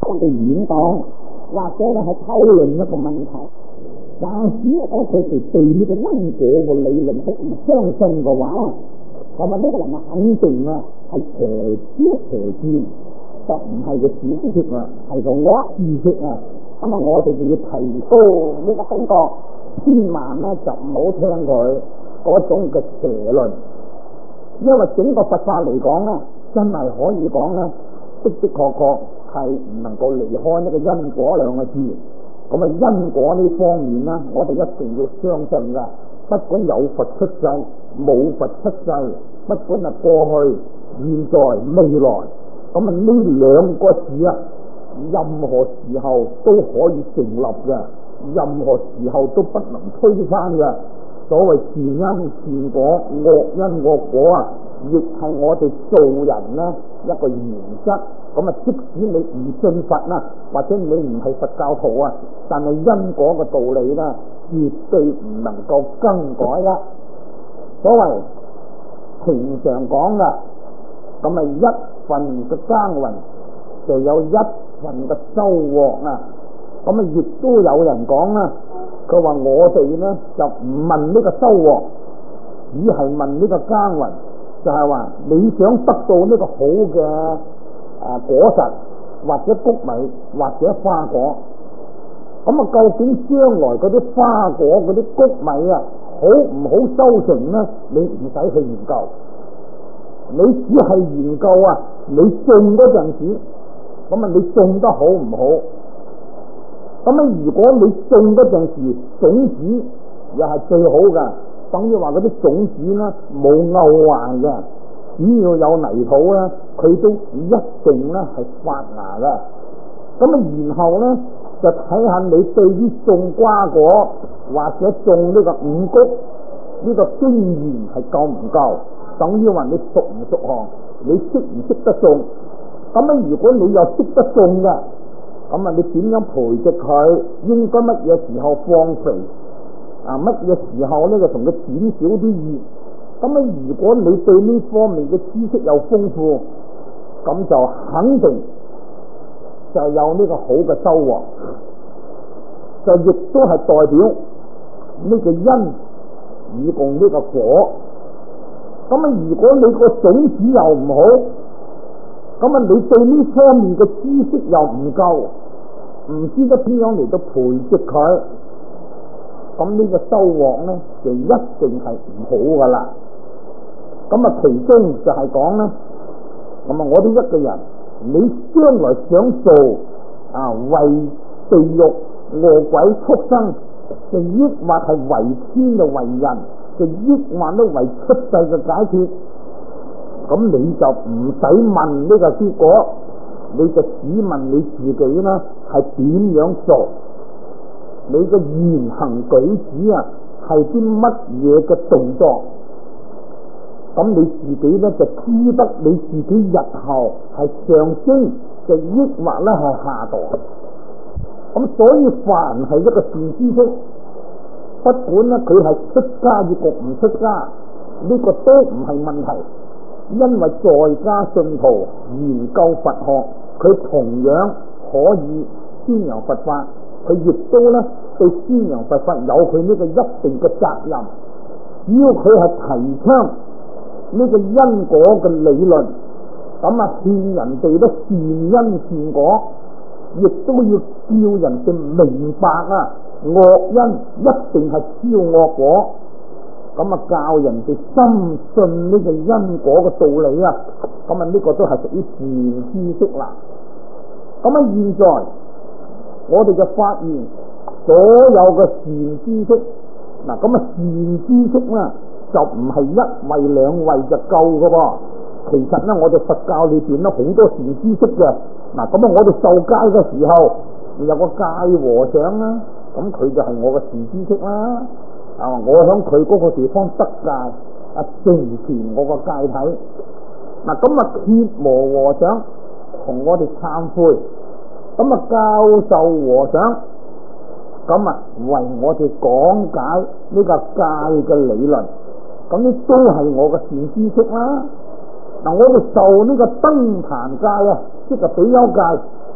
嘅演講，或者咧係討論一個問題。但係如果佢哋對呢個因果嘅理論係唔相信嘅話，咁啊呢個人肯定啊係邪見，就唔係個小知識啊，係個惡知識啊。咁啊，我哋就要提高呢個感覺，千萬咧就唔好聽佢嗰種嘅邪論，因為整個佛法嚟講咧，真係可以講咧，的確係唔能夠離開呢個因果兩個字。咁啊，因果呢方面咧，我哋一定要相信噶。不管有佛出世，冇佛出世，不管係過去、現在、未來，咁啊呢兩個字啊，任何時候都可以成立嘅，任何時候都不能推翻嘅。所謂善因善果，惡因惡果啊，亦係我哋做人呢一個原則。咁啊，即使你唔信佛啦，或者你唔係佛教徒啊，但係因果嘅道理呢，絕對唔能夠更改啦。所謂平常講噶，咁啊一份嘅耕耘就有一份嘅收穫啊。咁啊，亦都有人講啦，佢話我哋呢就唔問呢個收穫，只係問呢個耕耘，就係話你想得到呢個好嘅果實，或者穀米，或者花果。咁啊，究竟將來嗰啲花果、嗰啲穀米啊，好唔好收成呢？你唔使去研究，你只係研究啊，你種嗰陣時，咁啊，你種得好唔好？咁啊，如果你種嗰陣時種子又係最好噶，等於話嗰啲種子呢冇漚壞嘅。只要有泥土咧，佢都一定咧係發芽噶。咁啊，然後咧就睇下你對於種瓜果或者種呢個五穀呢個經驗係夠唔夠？等於話你熟唔熟行，你識唔識得種？咁啊，如果你又識得種嘅，咁啊，你點樣培植佢？應該乜嘢時候放肥？乜嘢時候咧就同佢減少啲熱？咁啊，如果你對呢方面嘅知識又豐富，咁就肯定就有呢個好嘅收穫，就亦都係代表呢個因以共呢個果。咁啊，如果你個種子又唔好，咁啊，你對呢方面嘅知識又唔夠，唔知得點樣嚟到培植佢，咁呢個收穫咧就一定係唔好噶啦。咁啊，其中就係講咧，咁啊，我哋一個人，你將來想做為地獄餓鬼畜生，就抑或係為天嘅為人，就抑或都為出世嘅解決，咁你就唔使問呢個結果，你就只問你自己啦，係點樣做？你嘅言行舉止啊，係啲乜嘢嘅動作？咁你自己咧就知得你自己日後係上升，就抑或咧係下墮。咁所以凡係一個善知識，不管咧佢係出家與唔出家，呢個都唔係問題。因為在家信徒研究佛學，佢同樣可以宣揚佛法，佢亦都咧對宣揚佛法有佢呢個一定嘅責任。只要佢係提倡呢個因果嘅理論，咁啊勸人哋都善因善果，亦都要叫人哋明白惡因一定係招惡果，咁啊教人哋深信呢個因果嘅道理啊，咁啊呢個都係屬於善知識啦。咁啊現在我哋就發現所有嘅善知識，嗱咁啊善知識啦，就唔係一位兩位就夠噶噃。其實咧，我哋佛教裏邊咧好多善知識嘅。嗱咁啊，我哋受戒嘅時候有個戒和尚啦，咁佢就係我嘅善知識啦。我響佢嗰個地方得戒，成全我個戒體。嗱咁啊，羯磨和尚同我哋懺悔，咁啊教授和尚咁啊為我哋講解呢個戒嘅理論。咁呢都係我嘅善知識啦。嗱，我哋受呢個燈壇戒啊，即係比丘戒，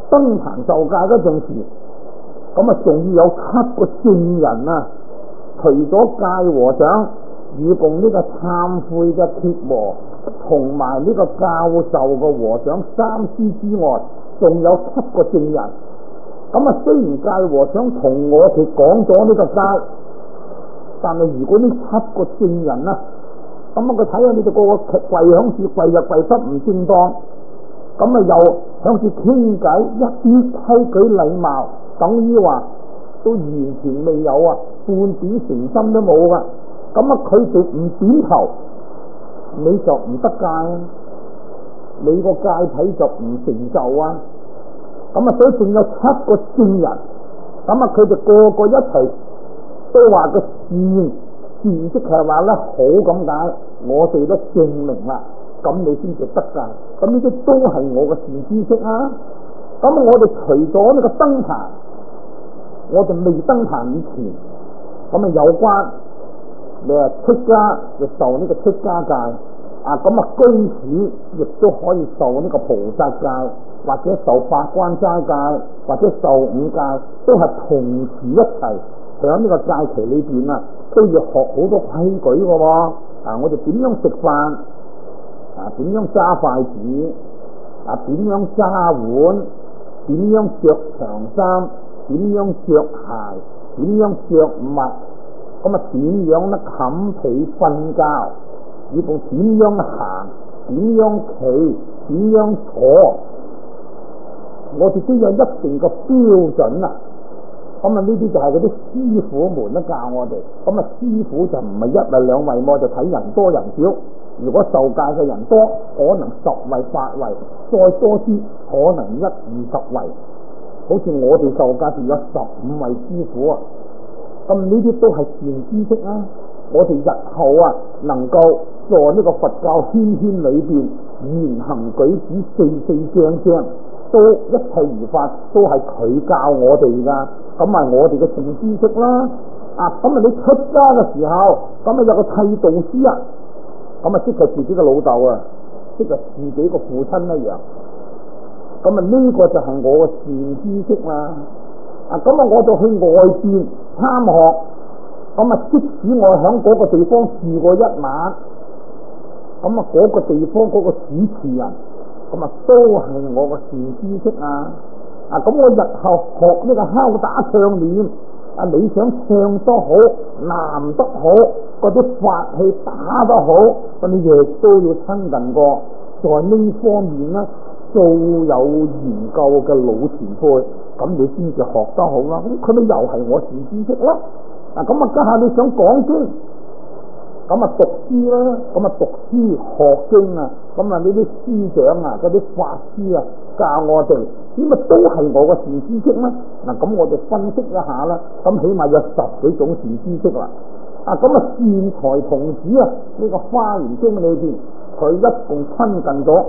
登壇受戒嗰陣時，咁啊仲要有7個證人啊，除咗戒和尚以共呢個懺悔嘅鐵磨同埋呢個教授嘅和尚3師之外，仲有7個證人。咁啊，雖然戒和尚同我哋講咗呢個戒，但係如果呢7個證人啊，咁啊佢睇下你哋個個跪響處跪又跪得唔正當，咁啊又響處傾偈，一啲規矩禮貌，等於話都完全未有啊，半點誠心都冇噶。咁啊佢哋唔點頭，你就唔得戒啊，你個戒體就唔成就啊。咁啊所以仲有7個證人，咁啊佢哋個個一齊都話個善即係話咧好咁解，我哋都證明啦，咁你先至得戒。咁呢啲都係我嘅善知識啊。咁我哋除咗呢個登壇，我哋未登壇以前，咁啊有關你話出家就受呢個出家戒啊，咁啊居士亦都可以受呢個菩薩戒，或者受八關齋戒，或者受5戒，都係同時一齊喺呢個戒期裏邊啊，都要學好多規矩嘅喎。啊，我哋點樣食飯啊？點樣揸筷子啊？點樣揸碗？點樣着長衫？點樣着鞋？點樣着襪？咁啊點樣咧冚被瞓覺？以部點樣行？點樣企？點樣坐？我哋都有一定嘅標準啊！咁啊呢啲就係嗰啲師傅們咧教我哋。咁啊師傅就唔係1位2位，我就睇人多人少。如果受戒嘅人多，可能10位8位，再多啲可能1、20位。好似我哋受戒就有15位師傅啊！咁呢啲都係善知識啊！我哋日後啊能夠在呢個佛教圈圈裏邊言行舉止四正，都一切如法，都係佢教我哋噶。咁啊我哋嘅善知識啦。啊咁啊你出家嘅時候，咁啊有個剃度師啊，咁啊即係自己嘅老豆啊，即係自己個父親一樣。咁啊呢個就係我嘅善知識啦。啊咁啊我就去外邊參學，咁啊即使我響嗰個地方住過1晚，咁啊嗰個地方嗰個主持人，咁啊都係我嘅善知識啊。啊咁我日後學呢個敲打唱念，啊你想唱得好，彈得好，嗰啲法器打得好，咁你亦都要親近過，在呢方面咧素有研究嘅老前輩，咁你先至學得好啦。咁佢咪又係我善知識咯。嗱咁啊家下你想講經，咁啊讀書啦，咁啊讀書學經啊，咁啊呢啲師長啊，嗰啲法師啊教我哋，咁啊都係我嘅善知識啦。嗱咁我哋分析一下啦，咁起碼有10幾種善知識啦。啊咁啊善財童子啊，呢個華嚴經裏邊，佢一共親近咗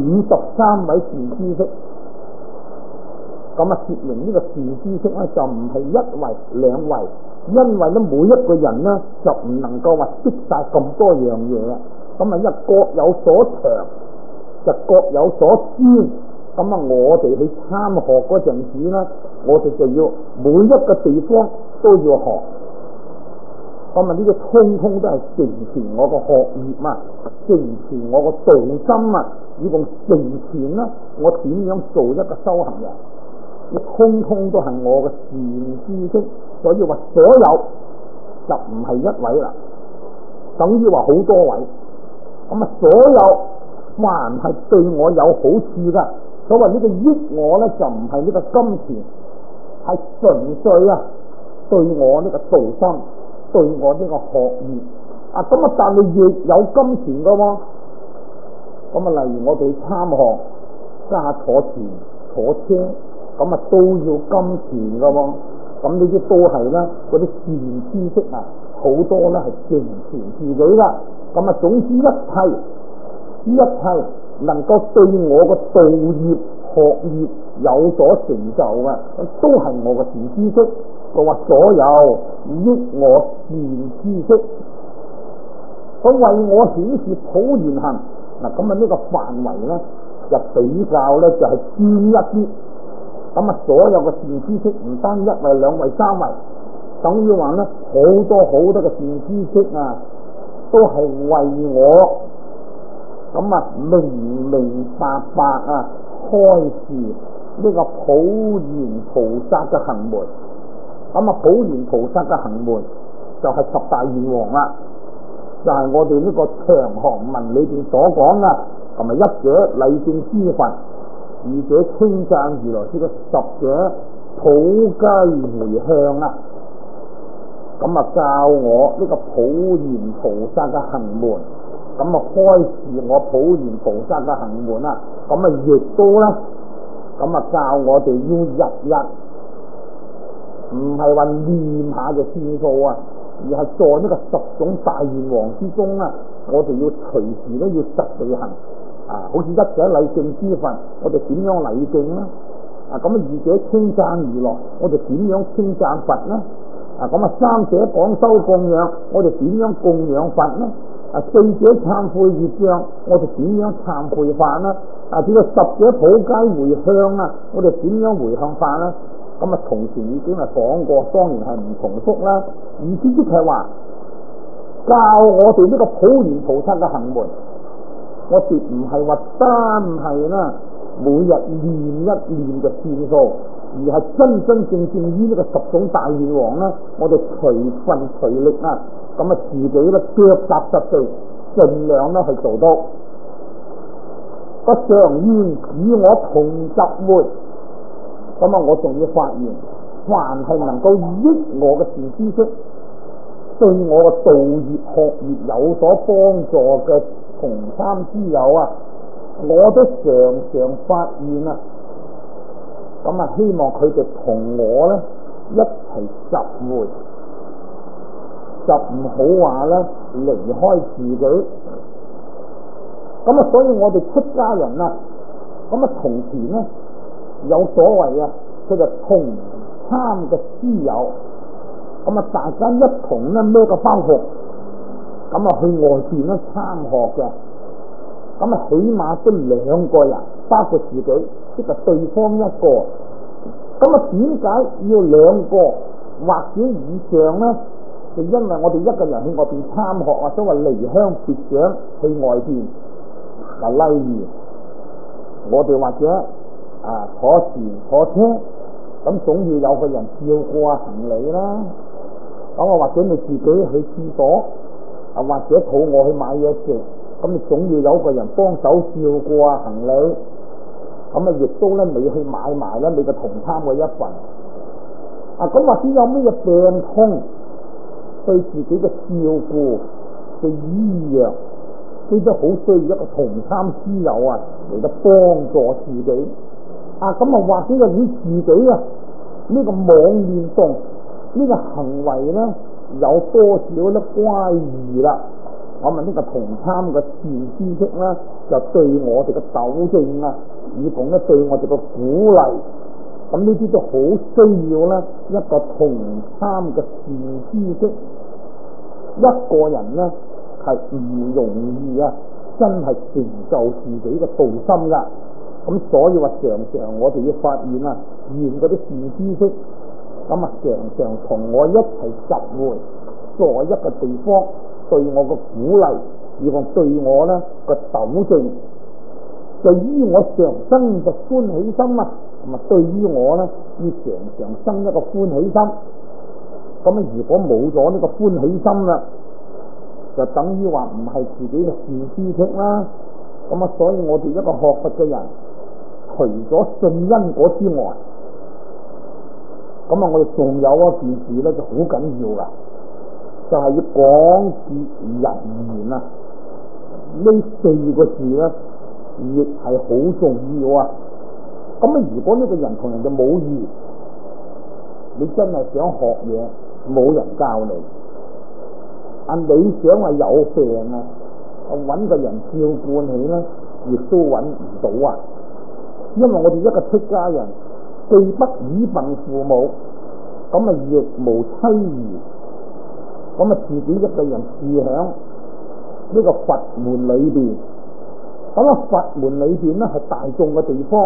53位善知識。咁啊說明呢個善知識咧就唔係1位2位，因為咧每一個人咧就唔能夠話識晒咁多樣嘢，咁啊因為各有所長，就各有所專。咁啊我哋去參學嗰陣時咧，我哋就要每一個地方都要學。咁啊呢個通通都係成全我個學業啊，成全我個道心啊，以共成全啦我點樣做一個修行人。通通都係我嘅善知識，所以話所有就唔係1位啦，等於話好多位。咁啊，所有凡係對我有好處噶，所謂呢個益我咧，就唔係呢個金錢，係純粹啊對我呢個道心，對我呢個學業啊。咁啊，但係亦有金錢噶喎。咁啊，例如我哋參學揸坐船坐車。咁啊都要金錢噶喎，咁呢啲都係啦，嗰啲善知識啊，好多咧係成全自己噶。咁啊，總之一切能夠對我個道業學業有所成就嘅，都係我嘅善知識。我話所有益我善知識，佢為我顯示普賢行。嗱咁啊呢個範圍咧就比較咧就係專一啲。 咁所有嘅善知識唔單一位、兩位、三位，等於話好多好多嘅善知識都係為我明明白白開示呢個普賢菩薩嘅行門。普賢菩薩嘅行門就係十大願王啦，就係我哋呢個長行文裏邊所講嘅，同埋一者禮敬諸佛，二者稱讚如來，呢個十者普皆回向教我呢個普賢菩薩嘅行門，開示我普賢菩薩嘅行門亦都教我哋要日日唔係話念下就算數而係在呢個十種大願王之中我哋要隨時都要實地行好似一者禮敬諸佛，我哋點樣禮敬呢？二者稱讚如來，我哋點樣稱讚佛呢？三者廣修供養，我哋點樣供養佛呢？四者懺悔業障，我哋點樣懺悔法呢？呢個十者普皆回向我哋點樣回向法呢？從前已經係講過，當然係唔重複啦。意思即係話教我哋呢個普賢菩薩嘅行門，我哋唔係話單係每日念一念嘅算數，而係真真正正於呢個十種大願王我哋隨分隨力自己腳踏實地，盡量去做到。不常願與我同集會，我仲要發願，凡係能夠益我嘅善知識，對我嘅道業學業有所幫助嘅同參之友我都常常發願希望佢哋同我一齊集會，就唔好話離開自己。所以我哋出家人從前有所謂佢就同參嘅師友，大家一同孭個包袱，去外邊參學嘅，起碼都兩個人，包括自己，即係對方一個。點解要兩個或者以上呢？就因為我哋一個人去外邊參學或者話離鄉別井去外邊，例如我哋或者坐船坐車，總要有個人照顧行李啦。或者你自己去廁所，或者肚餓去買嘢食，你總要有個人幫手照顧行李。亦都你去買埋你嘅同參嘅一份。或者有咩病痛，對自己嘅照顧嘅醫藥，都好需要一個同參師友嚟到幫助自己。或者你自己呢個妄念動呢個行為有多少乖異啦？我問呢個同參嘅善知識就對我哋嘅糾正以供對我哋嘅鼓勵。呢啲都好需要一個同參嘅善知識。一個人係唔容易真係成就自己嘅道心噶。所以話常常我哋要發現願嗰啲善知識常常同我一齊集會，在一個地方對我嘅鼓勵，以及對我個糾正，對於我常生嘅歡喜心對於我要常常生一個歡喜心。如果冇咗呢個歡喜心啦，就等於話唔係自己嘅善知識啦。所以我哋一個學佛嘅人，除咗信因果之外，我哋仲有一件事就好緊要噶，就係要廣結人緣呢四個字亦係好重要如果呢個人同人哋冇緣，你真係想學嘢，冇人教你。你想話有病搵個人照顧你亦都搵唔到因為我哋一個出家人，既不倚憑父母，亦無妻兒，自己一個人住響呢個佛門裏邊。佛門裏邊係大眾嘅地方，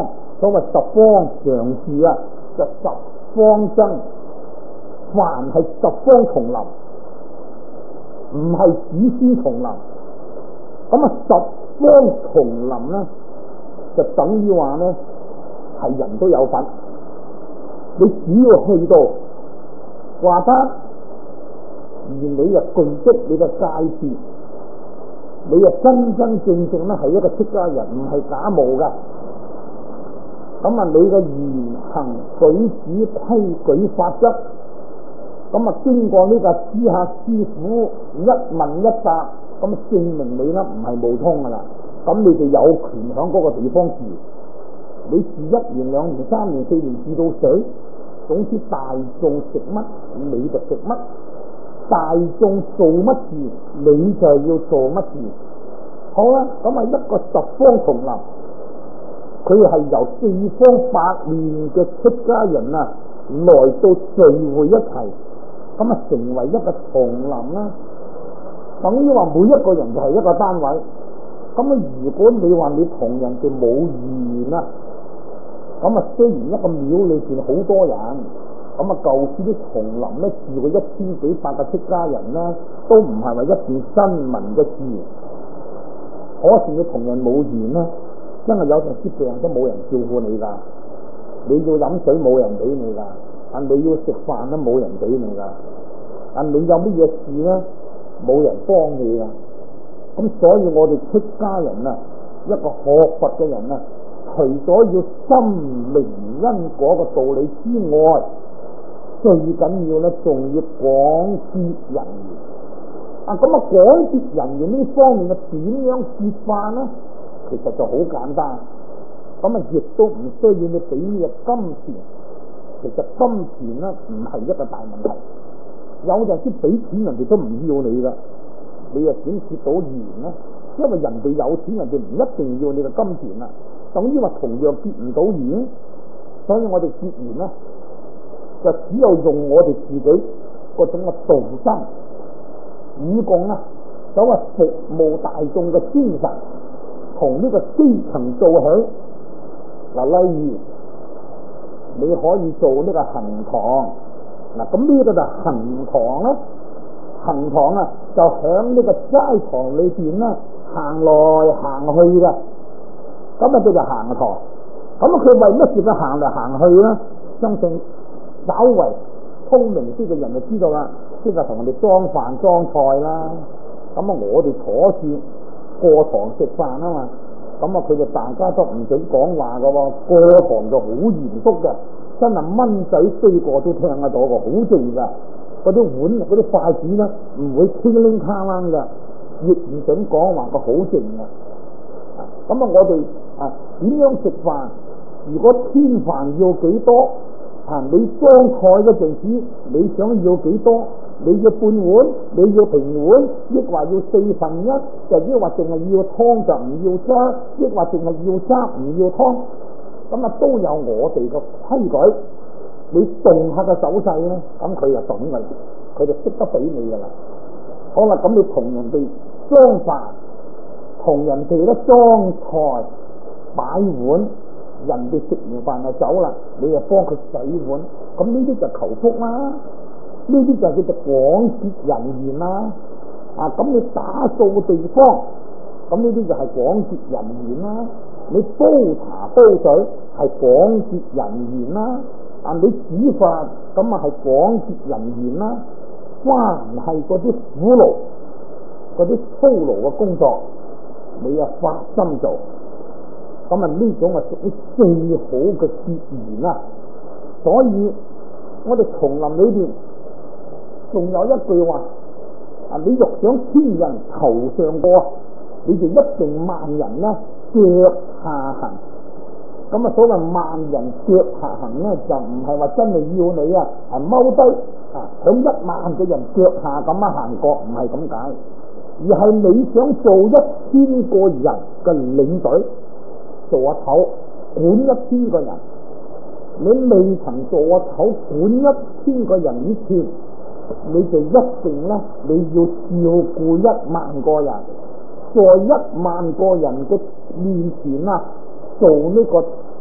所謂十方常住啊，就十方僧，凡係十方叢林，唔係子孫叢林。咁啊，十方叢林咧，就等於話咧係人都有份。你只要去到話得，而你又具足你嘅戒節，你又真真正正咧係一個出家人，唔係假冒噶。咁啊，你嘅言行舉止規矩法則，咁啊經過呢個師客師傅一問一答，咁證明你咧唔係無通噶啦。咁你就有權響嗰個地方住。你住1年、2年、3年、4年住到死，總之大眾食乜你就食乜，大眾做乜事你就要做乜事。好啦，咁啊一個十方叢林，佢係由四方八面嘅出家人啊來到聚會一齊，咁啊成為一個叢林啦。等於話每一個人就係一個單位。咁啊如果你話你同人哋冇緣啊，咁啊雖然一個廟裏邊好多人，咁啊舊時啲叢林咧住過1000幾百個出家人啦，都唔係話一件新聞嘅事。可是你同人冇緣啦，真係有陣時病都冇人照顧你噶，你要飲水冇人俾你噶，啊你要食飯都冇人俾你噶，啊你有乜嘢事咧冇人幫你噶。咁所以我哋出家人啊，一個學佛嘅人啊，除咗要心靈因果嘅道理之外，最緊要咧仲要廣結人緣。啊咁啊廣結人緣呢方面嘅點樣結法咧？其實就好簡單。咁啊亦都唔需要你俾呢個金錢。其實金錢咧唔係一個大問題。有陣時俾錢人哋都唔要你噶，你又點結到緣咧？因為人哋有錢，人哋唔一定要你嘅金錢啦。等於話同樣結唔到緣，所以我哋結緣咧，就只有用我哋自己嗰種嘅道心，以共啊，所謂服務大眾嘅精神，從呢個基層做起。嗱，例如你可以做呢個行堂，嗱咁呢個就行堂咧，行堂啊就響呢個齋堂裏邊咧行來行去嘅，咁啊叫做行堂。咁佢為乜事佢行嚟行去咧？相信稍為聰明啲嘅人就知道啦，即係同人哋裝飯裝菜啦。咁啊我哋坐住過堂食飯啊嘛，咁啊佢哋大家都唔准講話噶喎，過堂就好嚴肅嘅，真係蚊仔飛過都聽得到嘅，好靜噶。嗰啲碗嗰啲筷子咧唔會叮鈴卡啷嘅，亦唔准講話，個好靜嘅。咁啊我哋啊點樣食飯？如果添飯要幾多啊？你裝菜嗰陣時，你想要幾多？你要半碗，你要平碗，抑或要1/4，就抑或淨係要湯就唔要汁，抑或淨係要汁唔要湯，咁啊都有我哋嘅規矩。你動下個手勢咧，咁佢就懂噶啦，佢就識得俾你噶啦。好啦，咁你同人哋裝飯，同人哋咧裝菜擺碗，人哋食完飯就走啦，你就幫佢洗碗，咁呢啲就求福啦，呢啲就叫做廣結人緣啦。啊，咁你打掃地方，咁呢啲就係廣結人緣啦。你煲茶煲水係廣結人緣啦。啊，你煮飯咁啊係廣結人緣啦。凡係嗰啲苦勞、嗰啲操勞嘅工作，你啊發心做，咁啊呢種係屬於最好嘅結緣啦。所以我哋叢林裏邊仲有一句話啊，你欲想天人頭上過，你就一定萬人咧腳下行。咁啊所謂萬人腳下行咧，就唔係話真係要你啊係踎低啊響10000個人腳下咁樣行過，唔係咁解，而係你想做1000個人嘅領隊，做阿頭管1000個人，你未曾做阿頭管1000個人以前，你就一定咧你要照顧10000個人，在10000個人嘅面前啊做呢個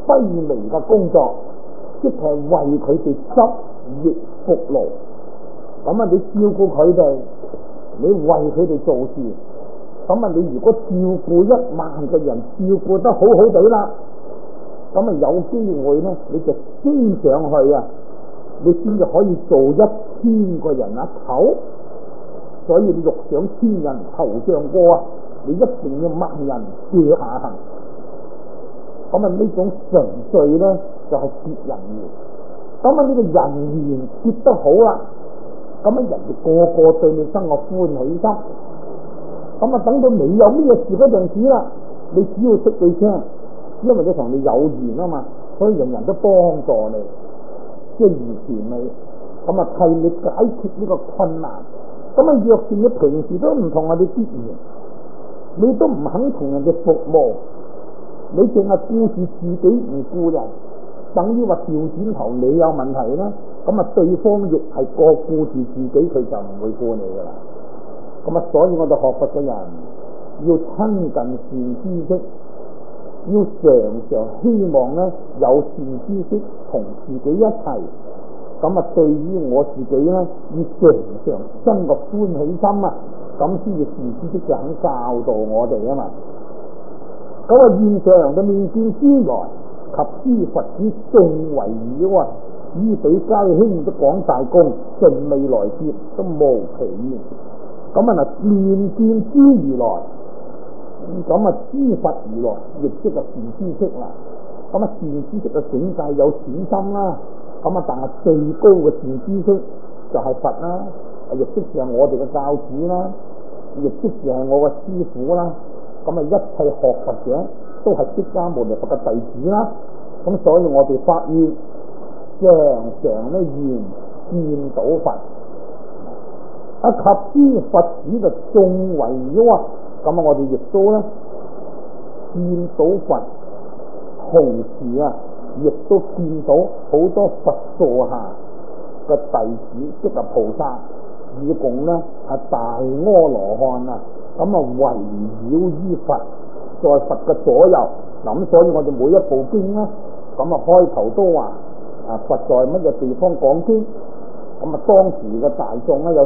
卑微嘅工作，即係為佢哋執業服務。咁啊，你照顧佢哋，你為佢哋做事，咁啊，你如果照顧10000個人，照顧得好好地啦，咁啊有機會咧，你就升上去啊，你先至可以做1000個人啊頭。所以你欲上千人頭上過啊，你一定要萬人腳下行。咁啊，呢種程序咧就係結人緣。咁啊，呢個人緣結得好啦，咁啊，人哋個個對你生個歡喜心。咁啊，等到你有咩事嗰陣時啦，你只要識佢聲，因為佢同你有緣啊嘛，所以人人都幫助你，即係支持你，咁啊替你解決呢個困難。咁啊，若是你平時都唔同人哋結緣，你都唔肯同人哋服務，你淨係顧住自己唔顧人，等於話調轉頭你有問題啦，咁啊對方亦係個顧住自己，佢就唔會顧你噶啦。咁啊，所以我哋學佛嘅人要親近善知識，要常常希望咧有善知識同自己一齊。咁啊，對於我自己咧，要常常生個歡喜心啊，咁先至善知識就肯教導我哋啊嘛。咁啊，現上嘅面見諸來及諸佛子眾圍繞啊，於彼皆興的廣大功，盡未來劫都無其言。咁啊，面見諸如來，咁啊諸佛如來，亦即係善知識啦。咁啊，善知識嘅境界有淺深啦。咁啊，但係最高嘅善知識就係佛啦，亦即係我哋嘅教主啦，亦即係我嘅師父啦。咁啊，一切學佛者都係釋迦牟尼佛嘅弟子啦。咁所以我哋發願常常咧願見到佛，啊及諸佛子就眾圍繞啊。咁啊，我哋亦都咧見到佛，同時啊，亦都見到好多佛座下嘅弟子，即係菩薩，以共咧係大阿羅漢啊，咁啊圍繞於佛，在佛嘅左右。咁所以我哋每一部經咧，咁啊開頭都話啊佛在乜嘢地方講經，咁啊當時嘅大眾咧有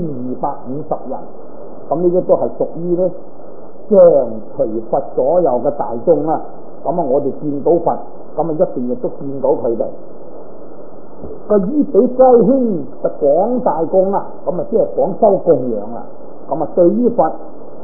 1250人，咁呢啲都係屬於咧將隨佛左右嘅大眾啦。咁啊我哋見到佛，咁啊一定亦都見到佢哋個於彼皆興就廣大功啦。咁啊即係廣修供養啦。咁啊對於佛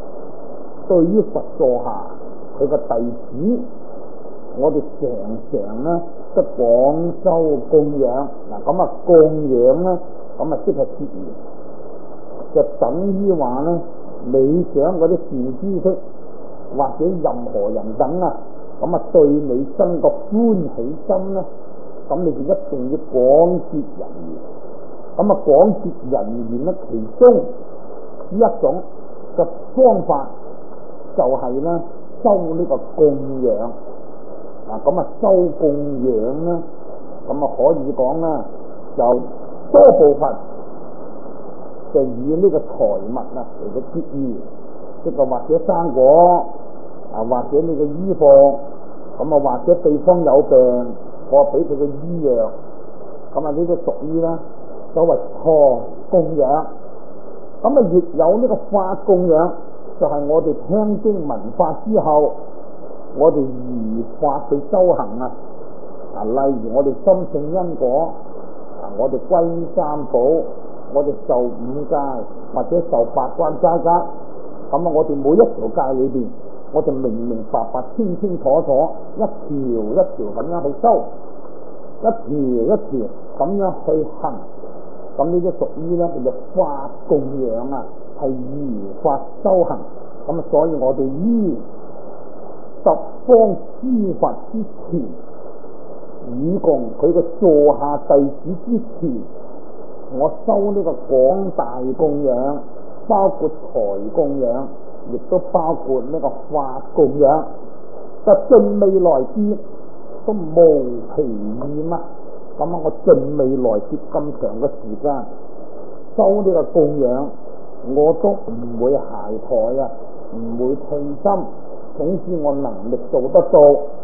座下佢個弟子，我哋常常咧都廣修供養嗱。咁啊供養咧，咁啊即係結緣，就等於話咧你想嗰啲善知識或者任何人等啊，咁啊對你生個歡喜心咧，咁你就一定要廣結人緣。咁啊廣結人緣咧，其中一種嘅方法就係咧修呢個供養啊。咁啊修供養咧，咁啊可以講啦，就多部分就以呢個財物啊嚟到結緣，即係或者生果啊，或者呢個衣服，咁啊或者對方有病，我俾佢嘅醫藥，咁啊呢啲屬於啦所謂財供養。咁啊亦有呢個法供養，就係我哋聽經聞法之後，我哋如法去修行啊。例如我哋深信因果啊，我哋歸三寶，我哋受五戒或者受八關齋戒。咁啊我哋每一條戒裏邊，我就明明白白清清楚楚一條一條咁樣去修，一條一條咁樣去行。咁呢啲屬於咧叫做法供養啊，係如法修行。咁啊所以我哋於十方諸佛之前，以共佢嘅座下弟子之前，我修呢個廣大供養，包括財供養，亦都包括呢個法供養，就盡未來劫都無其厭啊。咁啊我盡未來劫咁長嘅時間修呢個供養，我都唔會懈怠啊，唔會退心。總之我能力做得到，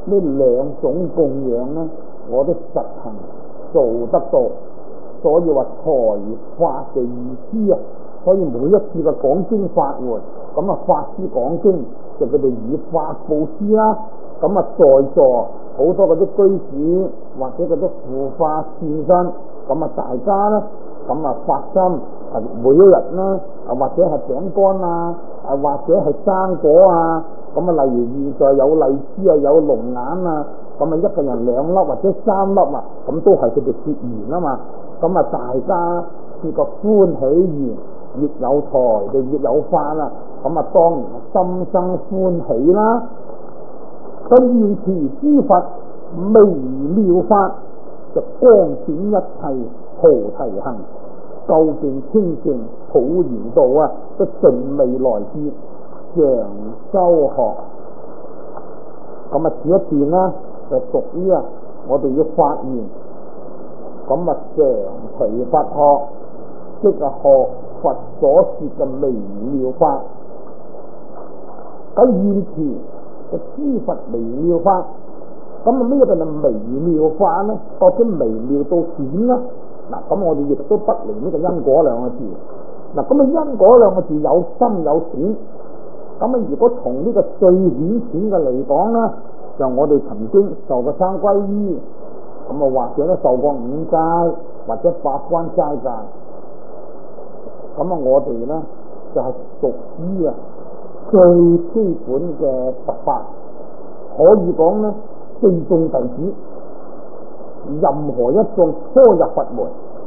呢兩種供養呢，我都實行做得到，所以話財法嘅意思啊。所以每一次嘅講經法會，咁啊法師講經就佢哋以法布施啦。咁啊在座好多嗰啲居士或者嗰啲護法善身，咁啊大家咧，咁啊發心係每一日啦，啊或者係餅乾啊，啊或者係生果啊，咁啊例如現在有荔枝啊，有龍眼啊，咁啊一個人2粒或者3粒啊，咁都係佢哋結緣啊嘛。咁啊大家呢個歡喜緣，越有財就越有法啦。咁啊當然係心生歡喜啦。咁現持諸佛微妙法，就光顯一切菩提行，究竟清淨普賢道啊，都盡未來之常修學。咁啊，此一段啦，就屬於啊，我哋要發現，咁啊常隨佛學，即係學佛所說嘅微妙法。咁現持嘅諸佛微妙法，咁啊咩叫做微妙法呢？或者微妙到點呢？嗱，咁我哋亦都不離呢個因果兩個字。嗱，咁啊因果兩個字有深有淺。咁啊如果從呢個最顯淺嘅嚟講呢，就我哋曾經受過三皈依，咁啊或者咧受過五戒或者八關齋戒，咁啊我哋呢就係屬於啊最基本嘅佛法，可以講呢四眾弟子，任何一眾初入佛門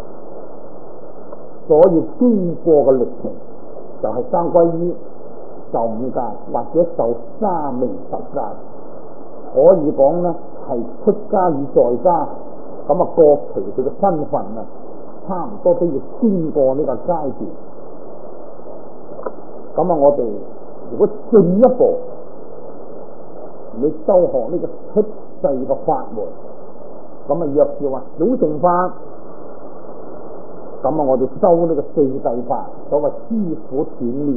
所要經過嘅歷程，就係三皈依、受五戒或者受沙彌十戒，可以講呢係出家與在家，咁啊各隨佢嘅身份啊，差唔多都要經過呢個階段。咁啊我哋如果進一步你修學呢個出世嘅法門，咁啊若是話小乘法，咁啊我哋修呢個四諦法，所謂師傅斷滅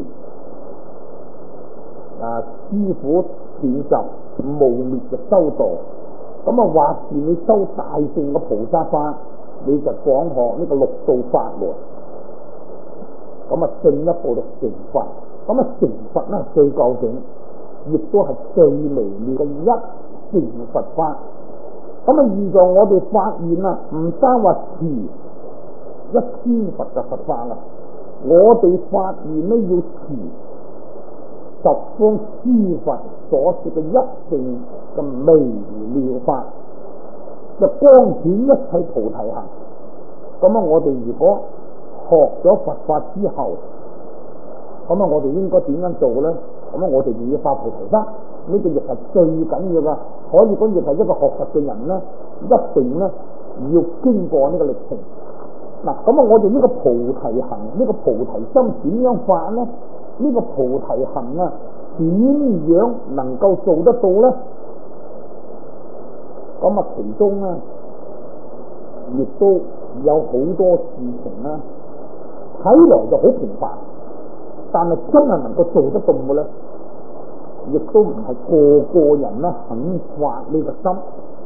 啊，師傅斷集無滅嘅修道。咁啊或是你修大乘嘅菩薩法，你就講學呢個六道法門，咁啊進一步到成佛。咁啊成佛咧最究竟，亦都係最微妙嘅一成佛法。咁啊現在我哋發現啊，唔單話持1000佛嘅佛法啦，我哋發現咧要持十方諸佛所說嘅一定嘅微妙法，就光顯一切菩提行。咁啊我哋如果學咗佛法之後，咁啊我哋應該點樣做咧？咁啊我哋就要發菩提心，呢個亦係最緊要噶。可以講亦係一個學佛嘅人咧，一定咧要經過呢個歷程。嗱，咁啊我哋呢個菩提行，呢個菩提心點樣發咧？呢個菩提行啊，點樣能夠做得到咧？咁啊其中咧亦都有好多事情咧，睇嚟就好平凡，但係真係能夠做得到嘅咧，亦都唔係個個人咧肯發呢個心。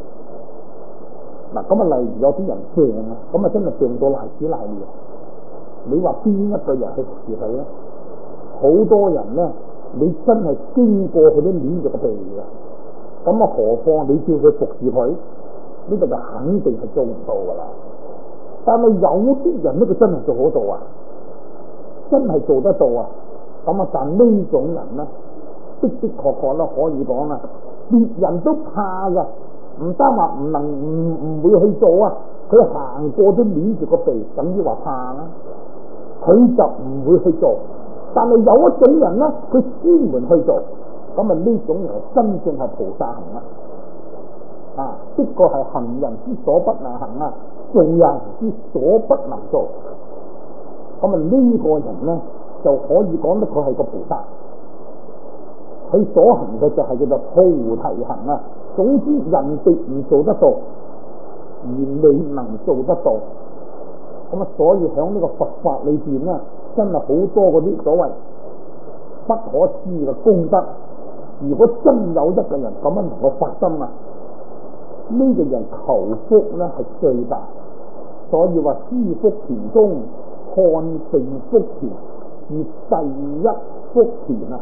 嗱，咁啊例如有啲人病啊，咁啊真係病到賴屎賴尿，你話邊一個人去服侍佢咧？好多人咧，你真係經過佢啲面就個鼻嘅，咁啊何況你叫佢服侍佢，呢個就肯定係做唔到噶啦。但係有啲人呢，佢真係做得到啊，真係做得到啊。咁啊，但呢種人咧，的確咧可以講啦，別人都怕噶，唔單話唔會去做啊，佢行過都捏住個鼻，等於話怕啦，佢就唔會去做。但係有一種人咧，佢專門去做，咁啊呢種人真正係菩薩行啊，的確係行人之所不能行啊，做人之所不能做。咁啊呢個人咧就可以講得佢係個菩薩，佢所行嘅就係叫做菩提行啊。總之人哋唔做得到，而你能做得到。咁啊，所以喺呢個佛法裏邊咧，真係好多嗰啲所謂不可思議嘅功德。如果真有一個人咁樣能夠發心啊， 呢個人求福咧係最大，所以話施福田中看定福田是第一福田啊！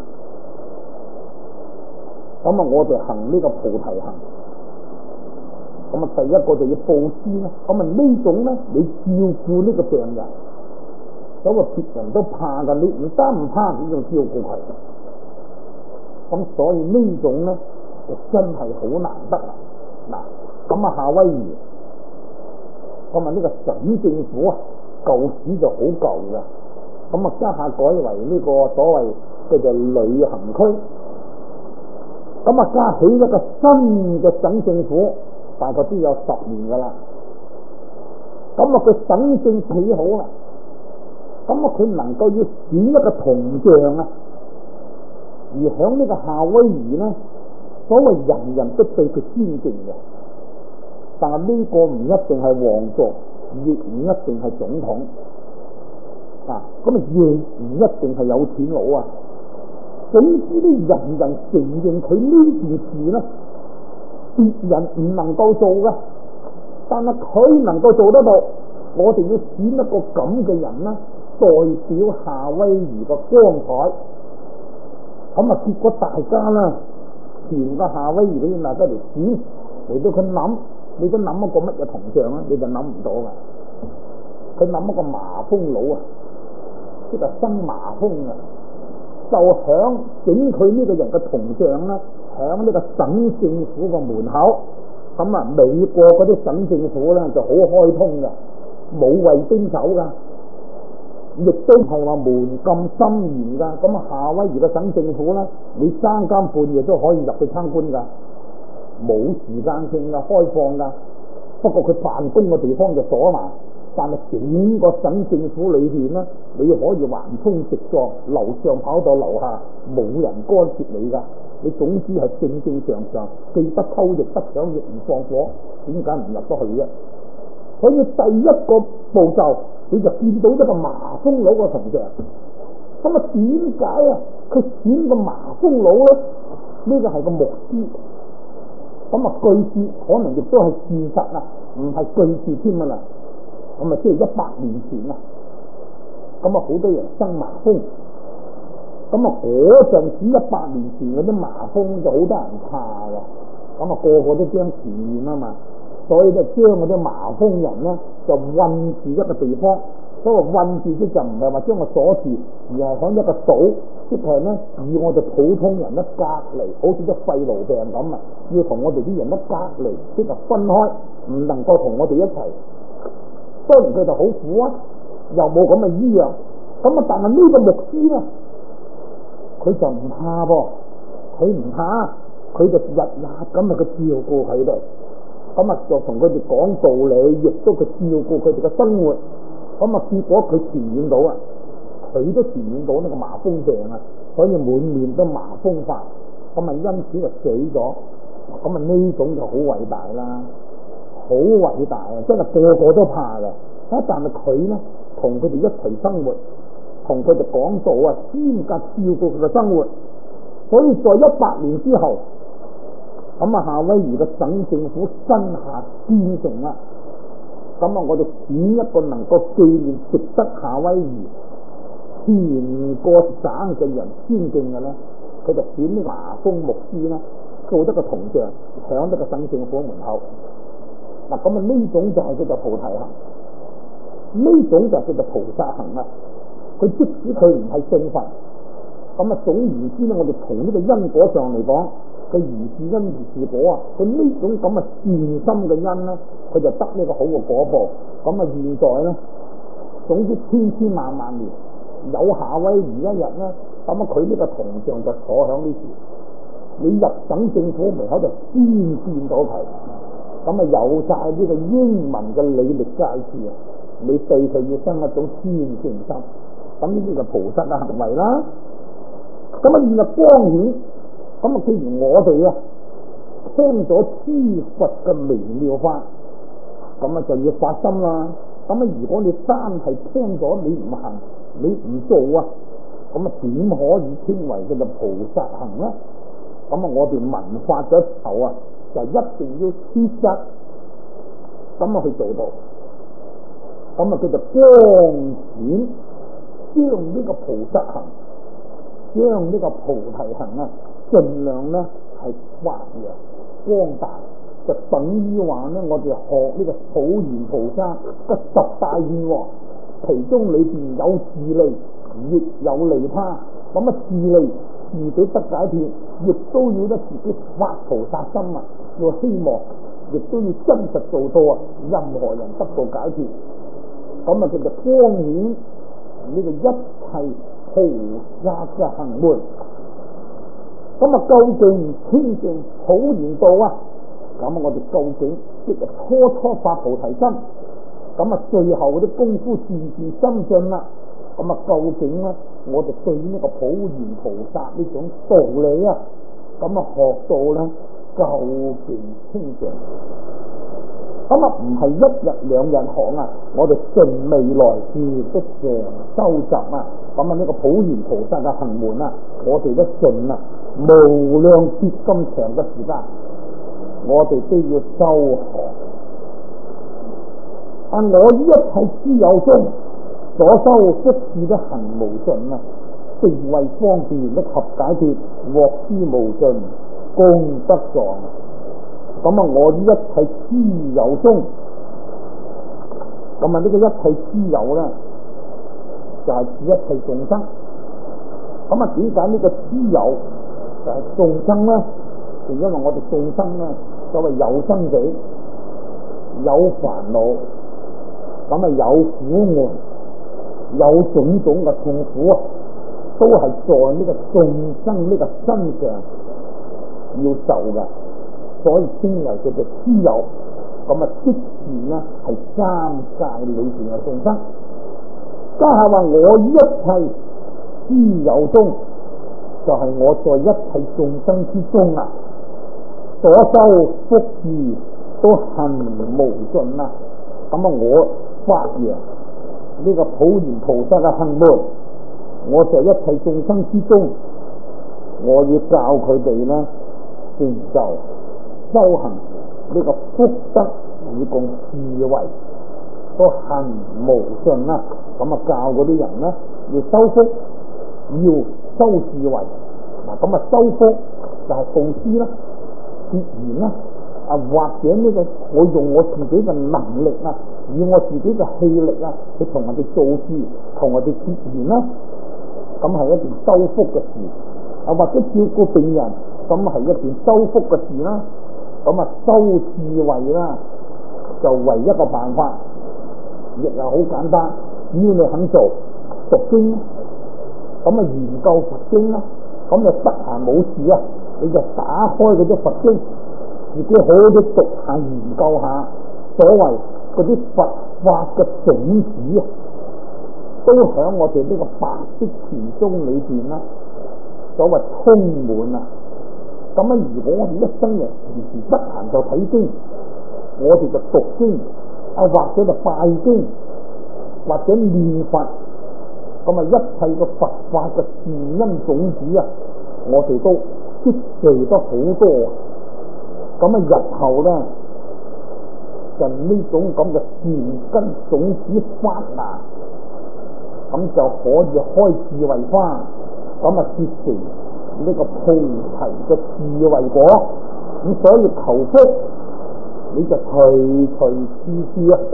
咁啊，我哋行呢個菩提行，咁啊，第一個就要布施啦。咁啊，呢種咧，你照顧呢個病人，咁啊，別人都怕噶，你唔單唔怕，你仲照顧佢。咁所以呢種咧，就真係好難得啦。嗱，咁啊，夏威夷，咁啊，呢個省政府啊，舊時就好舊嘅，咁啊，家下改為呢個所謂叫做旅行區。咁啊，加起一個新嘅省政府，大概都有10年噶啦。咁啊，佢省政起好啦，咁啊，佢能夠要選一個銅像啊，而響呢個夏威夷咧，所謂人人都對佢尊敬嘅，但係呢個唔一定係皇族，亦唔一定係總統啊，咁啊，亦唔一定係有錢佬啊。總之咧，人人承認佢呢件事咧，別人唔能夠做嘅，但係佢能夠做得到。我哋要選一個咁嘅人咧，代表夏威夷嘅光彩。咁啊，結果大家咧，全個夏威夷都要大家嚟選，嚟到佢諗，你都諗一個乜嘢銅像啊？你就諗唔到噶。佢諗一個麻風佬啊，即係生麻風啊！就響整佢呢個人嘅銅像咧，響呢個省政府個門口。咁啊，美國嗰啲省政府咧就好開通嘅，冇衛兵守噶，亦都係話門禁森嚴噶。咁啊，夏威夷嘅省政府咧，你3更半夜都可以入去參觀噶，冇時間性噶，開放噶。不過佢辦公嘅地方就鎖埋。但係整個省政府裏邊咧，你可以橫衝直撞，樓上跑到樓下，冇人干涉你噶。你總之係正正常常，既不偷亦不搶亦唔放火，點解唔入得去啫？所以第一個步驟，你就見到一個麻風佬個銅像。咁啊，點解啊？佢選個麻風佬咧？呢個係個牧師。咁啊，據說可能亦都係事實啊，唔係據說添啊啦。咁啊，即係100年前啊，咁啊，好多人生麻風，咁啊，嗰陣時100年前嗰啲麻風就好多人怕噶，咁啊，個個都驚傳染啊嘛，所以就將嗰啲麻風人咧就困住一個地方，所謂困住即就唔係話將佢鎖住，而係喺一個島，即係咧以我哋普通人一隔離，好似啲肺癆病咁啊，要同我哋啲人一隔離，即係分開，唔能夠同我哋一齊。當然佢就好苦啊，又冇咁嘅醫藥，咁啊，但係呢個牧師咧，佢就唔怕噃，佢唔怕，佢就日日咁啊，佢照顧佢哋，咁啊就同佢哋講道理，亦都佢照顧佢哋嘅生活，咁啊結果佢傳染到啊，佢都傳染到呢個麻風病啊，所以滿面都麻風發，咁啊因此就死咗，咁啊呢種就好偉大啦。好偉大啊！真係個個都怕噶，但係佢咧同佢哋一齊生活，同佢哋講道啊，專格照顧佢嘅生活。所以在100年之後，咁啊夏威夷嘅省政府真下建成啦。咁啊，我哋選一個能夠紀念值得夏威夷全個省嘅人尊敬嘅咧，佢就選呢麻風牧師啦，做得個銅像，響得個省政府門口。嗱，咁啊呢種就係叫做菩提行，呢種就叫做菩薩行啦。佢即使佢唔係信佛，咁啊總言之咧，我哋從呢個因果上嚟講，佢如是因如是果啊，佢呢種咁嘅善心嘅因咧，佢就得呢個好嘅果報。咁啊現在咧，總之千萬年有夏威夷一日咧，咁啊佢呢個銅像就坐響呢處，你入省政府門口就先見到佢。咁啊有晒呢個英文嘅履歷介紹，你對佢要生一種虔誠心，咁呢啲就菩薩嘅行為啦。咁啊現日光顯，咁啊既然我哋啊聽咗諸佛嘅微妙法，咁啊就要發心啦。咁啊如果你單係聽咗你唔行，你唔做啊，咁啊點可以稱為叫做菩薩行咧？咁啊我哋聞法咗頭啊， 就一定要切實咁去做到，咁叫做光顯，將呢個菩薩行，將呢個菩提行啊，盡量咧係發揚光大，就等於話咧，我哋學呢個普賢菩薩嘅十大願望，其中裏邊有自利，亦有利他。咁啊，自利自己得解脫，亦都要得自己發菩薩心啊，要希望，亦都要真實做到啊，任何人得到解脫。咁啊，叫做光顯呢個一切菩薩嘅行門。咁啊，究竟清淨普賢道啊？咁我哋究竟即係初發菩提心，咁啊最後嗰啲功夫漸漸深進啦。咁啊，究竟咧，我哋對呢個普賢菩薩呢種道理啊，咁啊學到咧究竟清淨。咁啊唔係一日兩日學啊，我哋盡未來事的常收集啊。咁啊呢個普賢菩薩嘅行門啊，我哋都盡啊無量劫咁長嘅時間，我哋都要修學。我以一切諸有中所修福智的行無盡啊，智慧方便的合解脫，獲之無盡功德狀。咁啊，我以一切諸有中，咁啊呢個一切諸有咧，就係指一切眾生。咁啊，點解呢個諸有就係眾生咧？就因為我哋眾生咧，所謂有生死，有煩惱，咁啊有苦悶，有種種嘅痛苦啊，都係在呢個眾生呢個身上要受嘅，所以稱為叫做諸有。咁啊，即是呢係三界裏邊嘅眾生。家下話我以一切諸有中，就係我在一切眾生之中啊，所修福智都行無盡啊。咁啊，我發揚呢個普賢菩薩嘅行門，我在一切眾生之中，我要教佢哋呢成就修行呢個福德以共智慧都行無盡啊。咁啊，教嗰啲人呢要修福，要修智慧。嗱，咁啊修福就係布施啦、結緣啦，啊或者呢個我用我自己嘅能力啊，以我自己嘅氣力啊，去同人哋做事，同人哋結緣啦，咁係一件修福嘅事。啊或者照顧病人，咁係一件修福嘅事啦。咁啊修智慧啦，就唯一個辦法，亦係好簡單，只要你肯做讀經，咁啊研究佛經啦，咁就得閒冇事啊，你就打開嗰啲佛經，自己好好地讀下研究下，所謂嗰啲佛法嘅種子啊，都喺我哋呢個白色田中裏邊啦，所謂充滿啊。咁啊，如果我哋一生人時時得閒就睇經，我哋就讀經啊，或者就拜經，或者念佛，咁啊一切嘅佛法嘅善因種子啊，我哋都積聚得好多。咁啊日後咧，就呢種咁嘅善根種子發芽，咁就可以開智慧花，咁啊結成呢個菩提嘅智慧果。咁所以求福，你就隨隨處處啊，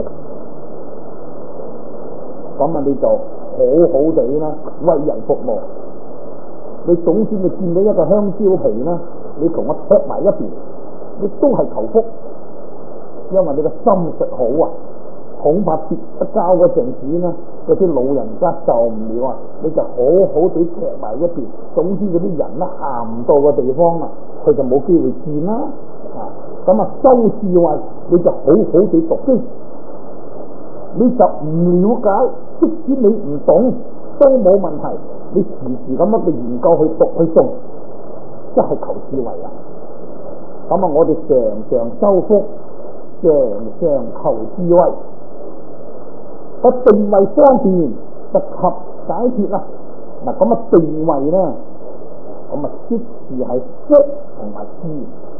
咁啊你就好好地啦，為人服務。你總之你見到一個香蕉皮啦，你同我劈埋一邊，你都係求福，因為你個心術好啊。恐怕跌得交嗰陣時呢，嗰啲老人家受唔了啊，你就好好地劈埋一邊。總之嗰啲人咧行唔到嘅地方啊，佢就冇機會見啦。咁啊修智慧，你就好好地讀經，你就唔了解，即使你唔懂都冇問題，你時時咁樣去研究去讀去誦，即係求智慧啊。咁啊，我哋常常修福，常常求智慧。個定位方便就及解脫啦。嗱，咁啊定位咧，咁啊即是係福同埋智。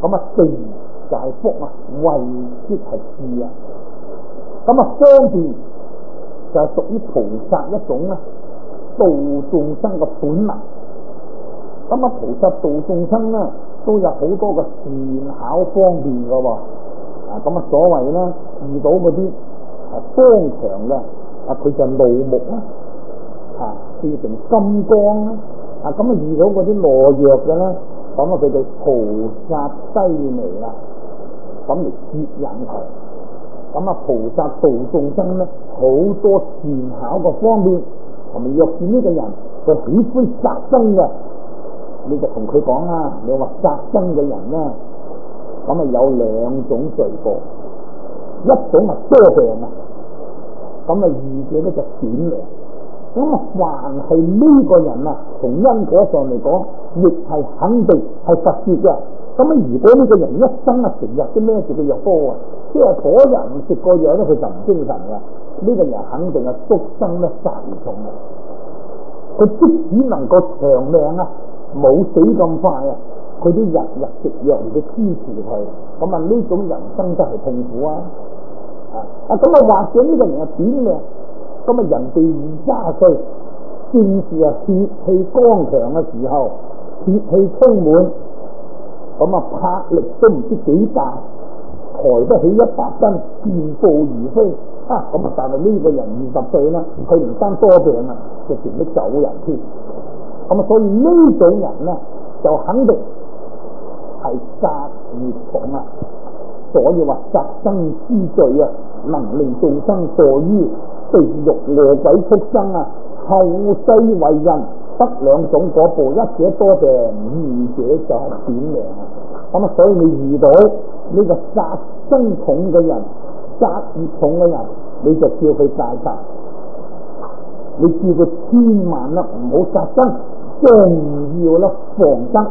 咁啊地就係福啊，位即係智啊。咁啊方便就係屬於菩薩一種啊度眾生嘅本能。咁啊菩薩度眾生咧都有好多嘅善巧方便嘅喎。咁啊所謂咧遇到嗰啲剛強嘅佢就怒目啦，變成金剛啦。咁啊遇到嗰啲懦弱嘅咧，咁啊佢就菩薩低微啦，咁嚟接引佢。咁啊菩薩度眾生咧好多善巧嘅方便，同埋若是呢個人佢喜歡殺生嘅，你就同佢講啊，你話殺生嘅人咧，咁啊有兩種罪過，一種係多病啊，咁啊二者咧就短命。咁啊凡係呢個人啊，從因果上嚟講，亦係肯定係佛說嘅。咁啊如果呢個人一生啊成日都孭住個藥煲啊，即係嗰人食個藥咧，佢就唔精神噶。呢個人肯定係宿生咧殺而重嘅。佢即使能夠長命啊，冇死咁快啊，佢都日日食藥嚟到支持佢。咁啊呢種人生真係痛苦啊！咁啊或者呢個人係短命，咁啊人哋20-30歲，正是啊血氣剛強嘅時候，血氣充滿，咁啊魄力都唔知幾大，抬得起100斤，健步如飛。咁啊但係呢個人20歲啦，佢唔單多病啊，就全都走人添。咁啊所以呢種人咧就肯定係殺孽重啊。所以話殺生之罪啊，能令眾生墮於地獄餓鬼畜生啊，後世為人得兩種果報，一者多病，二者就係短命啊。咁啊所以你遇到呢個殺生重嘅人，殺孽重嘅人，你就叫佢戒殺，你叫佢千萬啦唔好殺生，更要啦防生。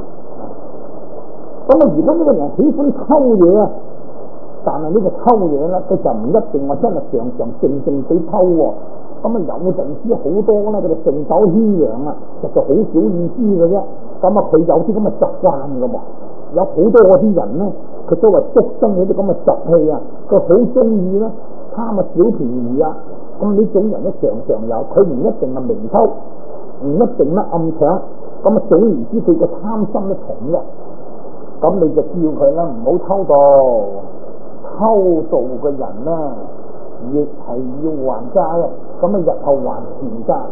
咁啊如果呢個人喜歡偷嘢啊，但係呢個偷嘢咧，佢就唔一定話真係常常靜地偷喎。咁啊有陣時好多咧，佢哋順手牽羊啊，其實好少意思嘅啫。咁啊佢有啲咁嘅習慣嘅喎，有好多嗰啲人咧，佢都話捉生嗰啲咁嘅習氣啊，佢好中意咧貪啊小便宜啊。咁呢種人咧常常有，佢唔一定係明偷，唔一定咧暗搶。咁啊總言之，佢嘅貪心都重嘅。咁你就叫佢啦，唔好偷盜。偷盜嘅人咧，亦係要還債啊！咁啊，日後還錢債。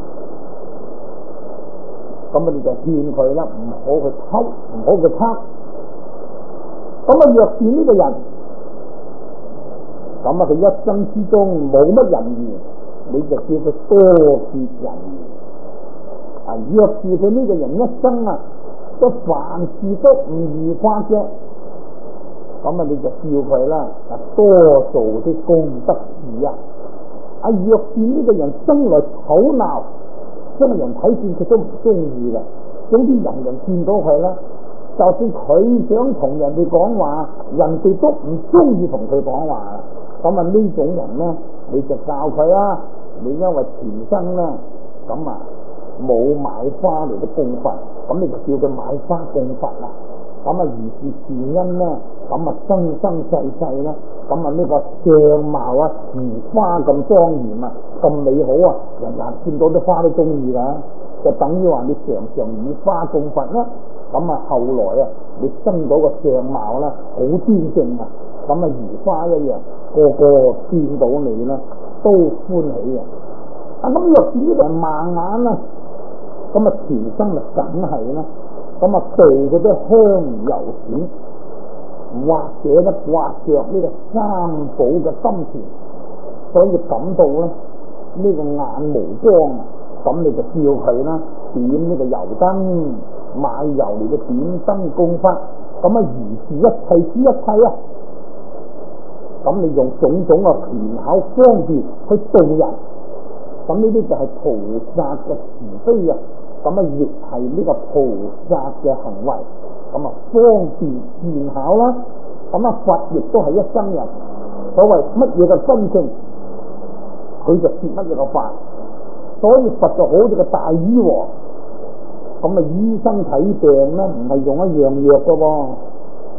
咁啊，你就勸佢啦，唔好去偷，唔好去貪。咁啊，若是呢個人，咁啊，佢一生之中冇乜人緣，你就叫佢多結人緣。若是佢呢個人一生啊，都凡事都唔愉快嘅。咁啊，你就叫佢啦，多做啲功德事啊！若是呢個人生來醜鬧，將人睇見佢都唔中意嘅，總之人人見到佢啦，就算佢想同人哋講話，人哋都唔中意同佢講話。咁啊呢種人咧，你就教佢啦，你因為前生咧，咁啊冇買花嚟到供佛，咁你就叫佢買花供佛啦。咁啊如是善因咧，咁啊生生世世咧，咁啊呢個相貌啊如花咁莊嚴啊，咁美好啊，人人見到啲花都中意噶，就等於話你常常以花供佛啦。咁啊後來啊，你生到個相貌啦，好端正啊，咁啊如花一樣，個個見到你咧都歡喜啊！咁若是呢個人盲眼啊，咁啊前生咪梗係啦。咁啊，對嗰啲香油錢，或者咧刮着呢個三寶嘅心田，所以感到咧呢個眼無光啊，咁你就叫佢啦，點呢個油燈，買油嚟嘅點燈供佛，咁啊如是一切之一切啊，咁你用種種嘅權巧方便去度人，咁呢啲就係菩薩嘅慈悲啊！咁啊，亦係呢個菩薩嘅行為，咁啊方便善巧啦。咁啊，佛亦都係一生人，所謂乜嘢嘅真正，佢就説乜嘢嘅法。所以佛就好似個大醫王，咁啊醫生睇病咧，唔係用一樣藥嘅喎，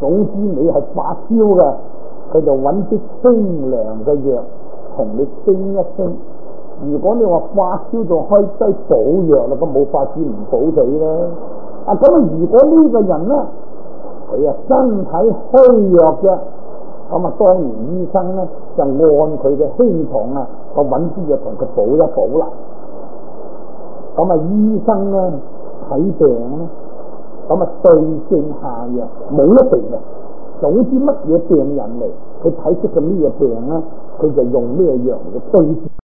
總之你係發燒嘅，佢就揾啲清涼嘅藥同你升一升。如果你話發燒就開劑補藥啦，咁冇法子唔補死啦。咁如果呢個人咧，佢身體虛弱嘅，咁當然醫生咧就按佢嘅輕重就揾啲嘢同佢補一補啦。咁醫生咧睇病咧，咁對症下藥，冇一定嘅。總之乜嘢病人嚟，佢睇出佢咩病咧，佢就用咩藥嚟對。